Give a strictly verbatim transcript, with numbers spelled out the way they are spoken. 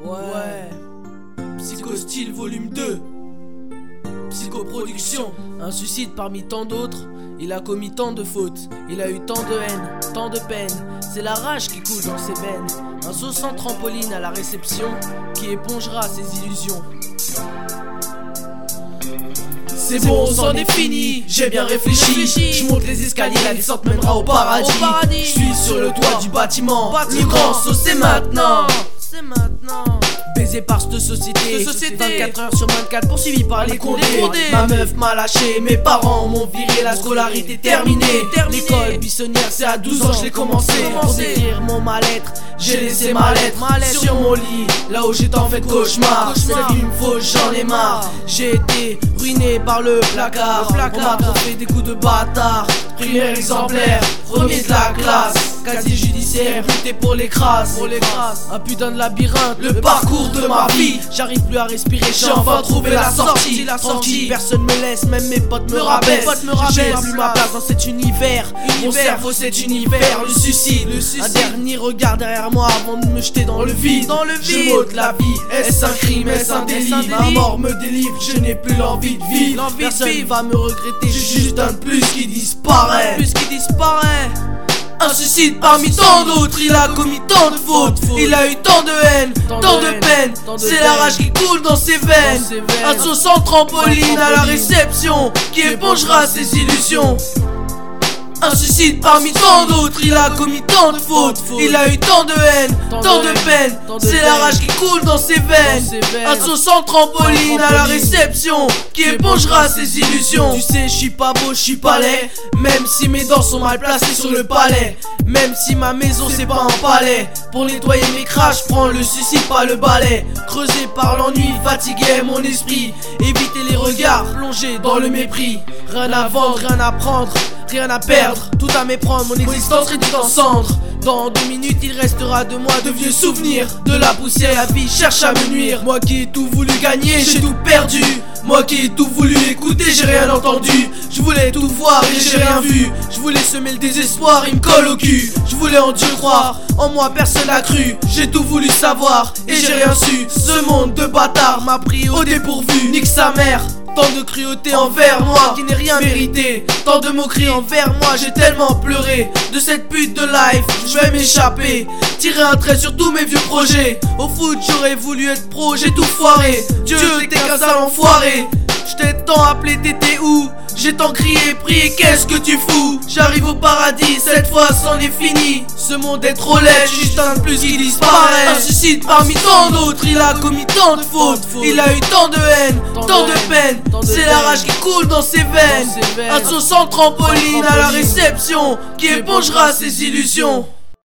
Ouais. Psychostyle volume deux. Psychoproduction. Un suicide parmi tant d'autres. Il a commis tant de fautes. Il a eu tant de haine, tant de peine. C'est la rage qui coule dans ses veines. Un saut sans trampoline à la réception qui épongera ses illusions. C'est bon, c'en est fini, j'ai bien réfléchi. Je monte les escaliers, la descente mènera au paradis. Je suis sur le toit du bâtiment. Le grand saut, c'est maintenant. C'est maintenant. Baisé par cette société, société. vingt-quatre heures sur vingt-quatre, poursuivi par les condés. Ma meuf m'a lâché, mes parents m'ont viré, la scolarité terminée. L'école buissonnière, c'est à douze ans je l'ai commencé. Pour décrire mon mal-être, j'ai laissé ma lettre sur mon lit, là où j'étais en fait cauchemar. Cette vie me faut, j'en ai marre. J'ai été ruiné par le placard. On m'a trop fait des coups de bâtard. Primaire exemplaire, premier de la classe. Casier judiciaire, buté pour les crasses. Un putain de labyrinthe, le parcours de ma vie. J'arrive plus à respirer, j'ai enfin trouvé la sortie. Tranquille, personne me laisse, même mes potes me rabaissent. J'ai plus ma place dans cet univers. Mon cerveau, cet univers, le suicide. Un dernier regard derrière moi avant de me jeter dans le vide. Je m'ôte la vie, est-ce un crime, est-ce un délit? Ma mort me délivre, je n'ai plus l'envie de vivre. Personne va me regretter, j'ai juste un de plus qui disparaît. Plus qui disparaît. Un suicide parmi tant d'autres, il a commis tant de fautes. Il a eu tant de haine, tant de peine. C'est la rage qui coule dans ses veines. Un saut sans trampoline à la réception qui épongera ses illusions. Un suicide parmi tant d'autres, il a commis tant de fautes. Il a eu tant de haine, tant de peine. C'est la rage qui coule dans ses veines. Un saut sans trampoline à la réception qui épongera ses illusions. Tu sais, je suis pas beau, je suis pas laid. Même si mes dents sont mal placées sur le palais. Même si ma maison c'est pas un palais. Pour nettoyer mes crashs, je prends le suicide, pas le balai. Creusé par l'ennui, fatigué mon esprit. Éviter les regards, plongé dans le mépris. Rien à vendre, rien à prendre, rien à perdre, tout à méprendre, mon existence réduite en cendres. Dans deux minutes il restera de moi de vieux souvenirs. De la poussière, la vie cherche à me nuire. Moi qui ai tout voulu gagner, j'ai tout perdu. Moi qui ai tout voulu écouter, j'ai rien entendu. Je voulais tout voir et j'ai rien vu. Je voulais semer le désespoir, il me colle au cul. Je voulais en Dieu croire, en moi personne n'a cru. J'ai tout voulu savoir et j'ai rien su. Ce monde de bâtards m'a pris au dépourvu. Nique sa mère. Tant de cruauté envers moi qui n'ai rien mérité. Tant de moqueries envers moi, j'ai tellement pleuré. De cette pute de life, je vais m'échapper. Tirer un trait sur tous mes vieux projets. Au foot j'aurais voulu être pro, j'ai tout foiré. Dieu t'es qu'un sale enfoiré. Je t'ai tant appelé, t'étais où? J'ai tant crié, prié, qu'est-ce que tu fous? J'arrive au paradis, cette fois c'en est fini. Ce monde est trop laid, juste un de plus qui disparaît. Un suicide parmi tant d'autres, il a commis tant de fautes. Il a eu tant de haine, tant de peine. C'est la rage qui coule dans ses veines. Un saut sans trampoline à la réception qui épongera ses illusions.